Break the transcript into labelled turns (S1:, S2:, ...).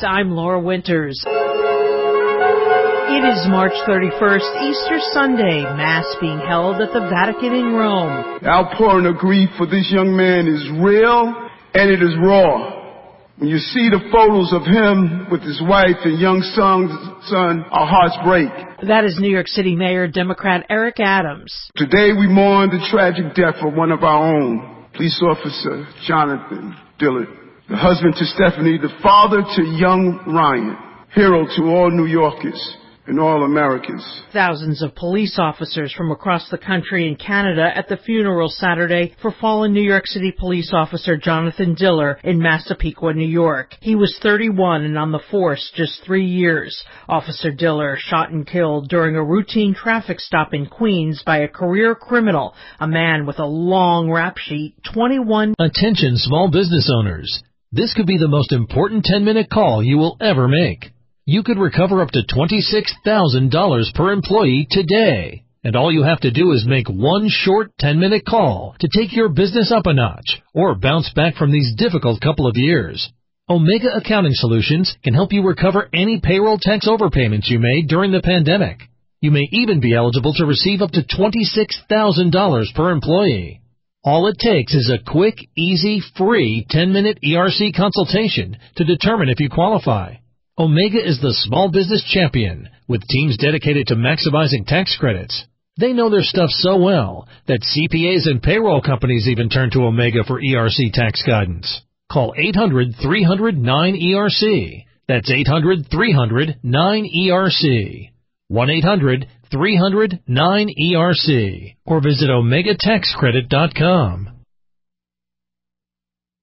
S1: News. I'm Laura Winters. It is March 31st, Easter Sunday, Mass being held at the Vatican in Rome.
S2: The outpouring of grief for this young man is real and it is raw. When you see the photos of him with his wife and young son, our hearts break.
S1: That is New York City Mayor Democrat Eric Adams.
S2: Today we mourn the tragic death of one of our own, police officer Jonathan Dillard, the husband to Stephanie, the father to young Ryan, hero to all New Yorkers and all Americans.
S1: Thousands of police officers from across the country and Canada at the funeral Saturday for fallen New York City police officer Jonathan Dillard in Massapequa, New York. He was 31 and on the force just 3 years. Officer Dillard shot and killed during a routine traffic stop in Queens by a career criminal, a man with a long rap sheet, 21.
S3: Attention small business owners. This could be the most important 10-minute call you will ever make. You could recover up to $26,000 per employee today. And all you have to do is make one short 10-minute call to take your business up a notch or bounce back from these difficult couple of years. Omega Accounting Solutions can help you recover any payroll tax overpayments you made during the pandemic. You may even be eligible to receive up to $26,000 per employee. All it takes is a quick, easy, free 10-minute ERC consultation to determine if you qualify. Omega is the small business champion with teams dedicated to maximizing tax credits. They know their stuff so well that CPAs and payroll companies even turn to Omega for ERC tax guidance. Call 800-300-9ERC. That's 800-300-9ERC. 1-800-300-9ERC. Or visit OmegaTaxCredit.com.